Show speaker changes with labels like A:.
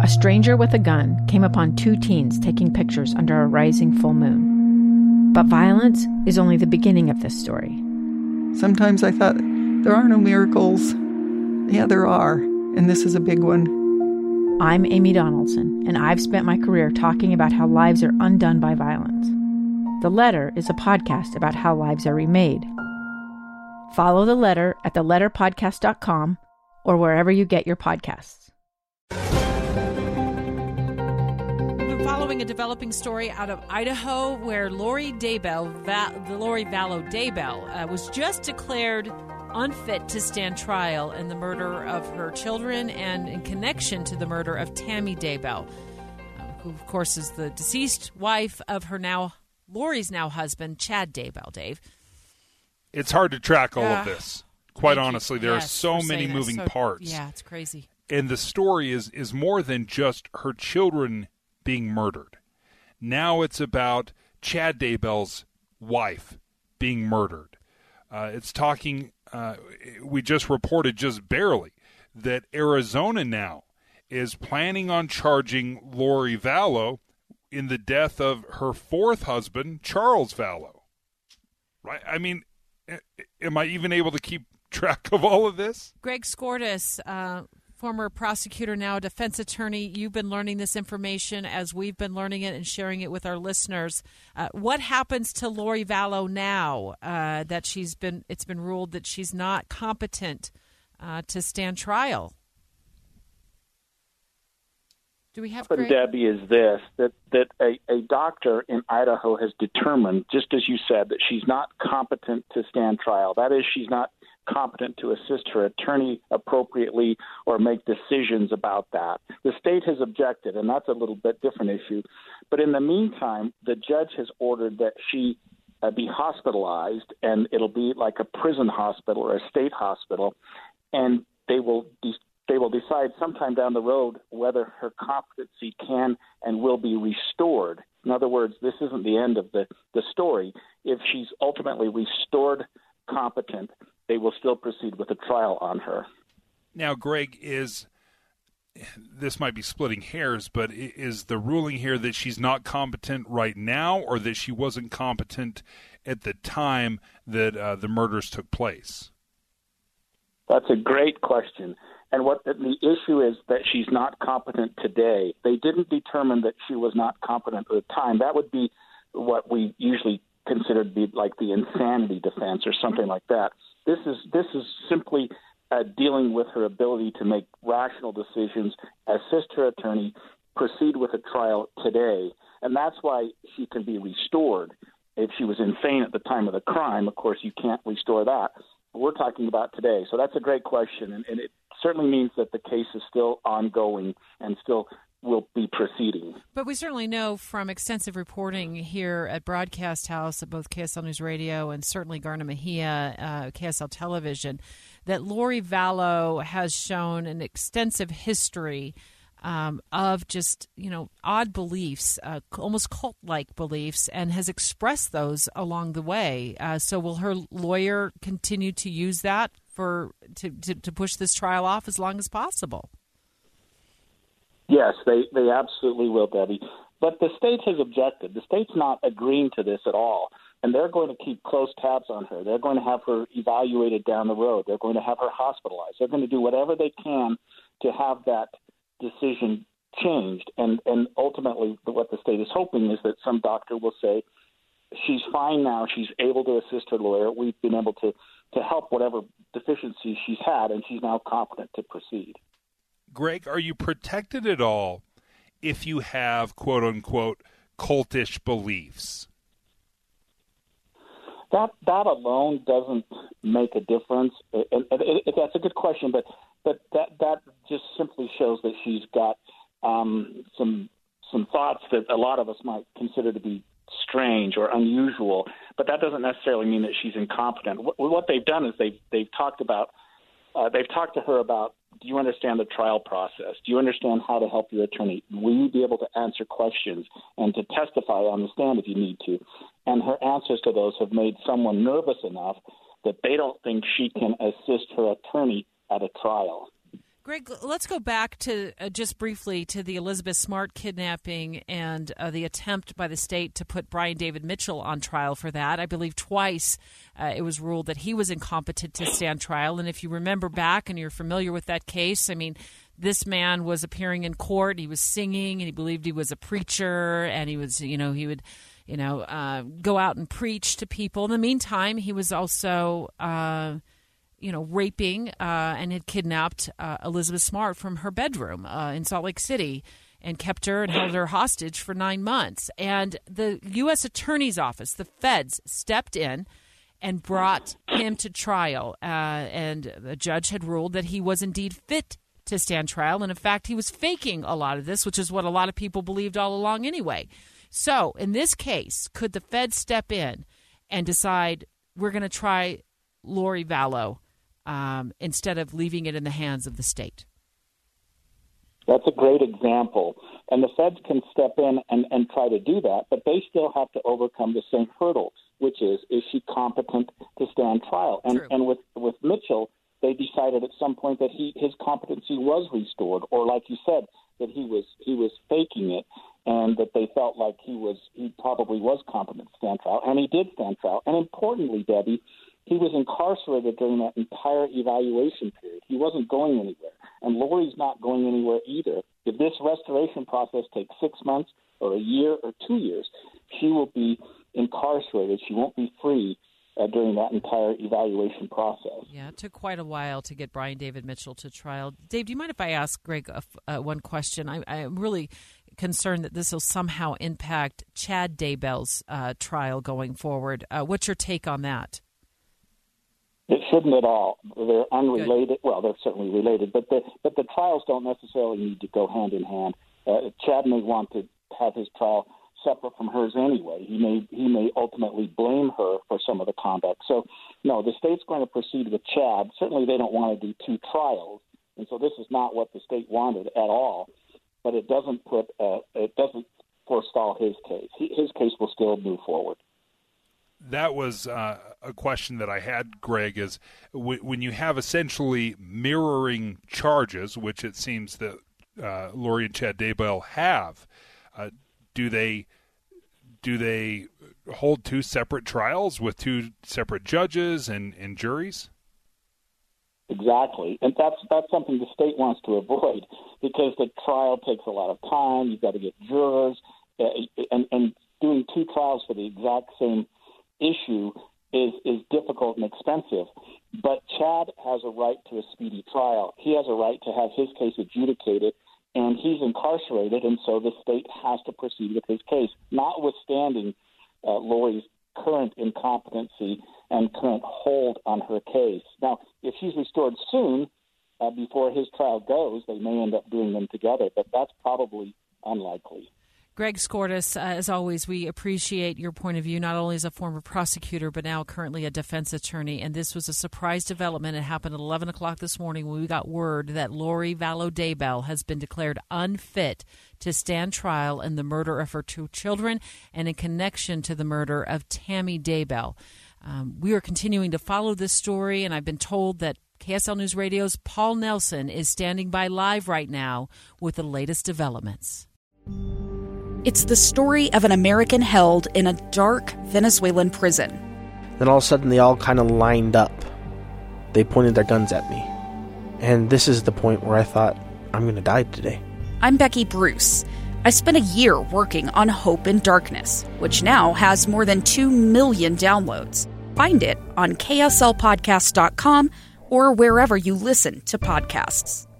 A: a stranger with a gun came upon two teens taking pictures under a rising full moon. But violence is only the beginning of this story.
B: Sometimes I thought, there are no miracles. Yeah, there are, and this is a big one.
A: I'm Amy Donaldson, and I've spent my career talking about how lives are undone by violence. The Letter is a podcast about how lives are remade. Follow The Letter at theletterpodcast.com or wherever you get your podcasts.
C: We've been following a developing story out of Idaho where Lori Vallow Daybell was just declared unfit to stand trial in the murder of her children and in connection to the murder of Tammy Daybell, who, of course, is the deceased wife of Lori's now husband, Chad Daybell, Dave.
D: It's hard to track all of this. Quite honestly, there are so many moving parts.
C: Yeah, it's crazy.
D: And the story is more than just her children being murdered. Now it's about Chad Daybell's wife being murdered. It's talking, we just reported just barely, that Arizona now is planning on charging Lori Vallow in the death of her fourth husband, Charles Vallow. Right? I mean, am I even able to keep track of all of this?
C: Greg Skordas, former prosecutor, now a defense attorney, you've been learning this information as we've been learning it and sharing it with our listeners. What happens to Lori Vallow now that it's been ruled that she's not competent to stand trial? Do we have Greg?
E: Debbie, is this, that a doctor in Idaho has determined, just as you said, that she's not competent to stand trial. That is, she's not competent to assist her attorney appropriately or make decisions about that. The state has objected, and that's a little bit different issue. But in the meantime, the judge has ordered that she be hospitalized, and it'll be like a prison hospital or a state hospital, and they will decide sometime down the road whether her competency can and will be restored. In other words, this isn't the end of the story. If she's ultimately restored competent, they will still proceed with a trial on her.
D: Now, Greg, this might be splitting hairs, but is the ruling here that she's not competent right now, or that she wasn't competent at the time that the murders took place?
E: That's a great question. And what the issue is that she's not competent today. They didn't determine that she was not competent at the time. That would be what we usually consider to be like the insanity defense or something like that. This is simply dealing with her ability to make rational decisions, assist her attorney, proceed with a trial today. And that's why she can be restored. If she was insane at the time of the crime, of course, you can't restore that. We're talking about today. So that's a great question, and it certainly means that the case is still ongoing and still will be proceeding.
C: But we certainly know from extensive reporting here at Broadcast House at both KSL News Radio and certainly Garnet Mejia, KSL Television, that Lori Vallow has shown an extensive history of just, odd beliefs, almost cult-like beliefs, and has expressed those along the way. So will her lawyer continue to use that to push this trial off as long as possible?
E: Yes, they absolutely will, Debbie. But the state has objected. The state's not agreeing to this at all, and they're going to keep close tabs on her. They're going to have her evaluated down the road. They're going to have her hospitalized. They're going to do whatever they can to have that decision changed. And ultimately what the state is hoping is that some doctor will say, she's fine now, she's able to assist her lawyer, we've been able to help whatever deficiencies she's had, and she's now competent to proceed.
D: Greg, are you protected at all if you have, quote-unquote, cultish beliefs?
E: That alone doesn't make a difference. That's a good question, but that just simply shows that she's got some thoughts that a lot of us might consider to be strange or unusual, but that doesn't necessarily mean that she's incompetent. What they've done is they've talked to her about, do you understand the trial process? Do you understand how to help your attorney? Will you be able to answer questions and to testify on the stand if you need to? And her answers to those have made someone nervous enough that they don't think she can assist her attorney at a trial.
C: Greg, let's go back to just briefly to the Elizabeth Smart kidnapping and the attempt by the state to put Brian David Mitchell on trial for that. I believe twice it was ruled that he was incompetent to stand trial. And if you remember back and you're familiar with that case, I mean, this man was appearing in court. He was singing, and he believed he was a preacher, and he was, he would, go out and preach to people. In the meantime, he was also raping and had kidnapped Elizabeth Smart from her bedroom in Salt Lake City and kept her and held her hostage for 9 months. And the U.S. Attorney's Office, the feds, stepped in and brought him to trial. And the judge had ruled that he was indeed fit to stand trial. And in fact, he was faking a lot of this, which is what a lot of people believed all along anyway. So in this case, could the feds step in and decide we're going to try Lori Vallow instead of leaving it in the hands of the state?
E: That's a great example. And the feds can step in and try to do that, but they still have to overcome the same hurdle, which is she competent to stand trial? And with Mitchell, they decided at some point that his competency was restored, or like you said, that he was faking it, and that they felt like he probably was competent to stand trial, and he did stand trial. And importantly, Debbie, he was incarcerated during that entire evaluation period. He wasn't going anywhere, and Lori's not going anywhere either. If this restoration process takes 6 months or a year or 2 years, she will be incarcerated. She won't be free during that entire evaluation process.
C: Yeah, it took quite a while to get Brian David Mitchell to trial. Dave, do you mind if I ask Greg one question? I'm really concerned that this will somehow impact Chad Daybell's trial going forward. What's your take on that?
E: It shouldn't at all. They're unrelated. Good. Well, they're certainly related, but the trials don't necessarily need to go hand in hand. Chad may want to have his trial separate from hers anyway. He may ultimately blame her for some of the conduct. So, no, the state's going to proceed with Chad. Certainly they don't want to do two trials, and so this is not what the state wanted at all. But it doesn't forestall his case. His case will still move forward.
D: That was a question that I had, Greg, is when you have essentially mirroring charges, which it seems that Lori and Chad Daybell have, do they hold two separate trials with two separate judges and juries?
E: Exactly, and that's something the state wants to avoid, because the trial takes a lot of time. You've got to get jurors, and doing two trials for the exact same issue is difficult and expensive. But Chad has a right to a speedy trial. He has a right to have his case adjudicated, and he's incarcerated, and so the state has to proceed with his case, notwithstanding Lori's current incompetency and current hold on her case. Now, if she's restored soon, before his trial goes, they may end up doing them together, but that's probably unlikely.
C: Greg Skordas, as always, we appreciate your point of view, not only as a former prosecutor, but now currently a defense attorney. And this was a surprise development. It happened at 11 o'clock this morning when we got word that Lori Vallow Daybell has been declared unfit to stand trial in the murder of her two children and in connection to the murder of Tammy Daybell. We are continuing to follow this story, and I've been told that KSL News Radio's Paul Nelson is standing by live right now with the latest developments.
F: It's the story of an American held in a dark Venezuelan prison.
G: Then all of a sudden they all kind of lined up. They pointed their guns at me. And this is the point where I thought, I'm going to die today.
F: I'm Becky Bruce. I spent a year working on Hope in Darkness, which now has more than 2 million downloads. Find it on kslpodcast.com or wherever you listen to podcasts.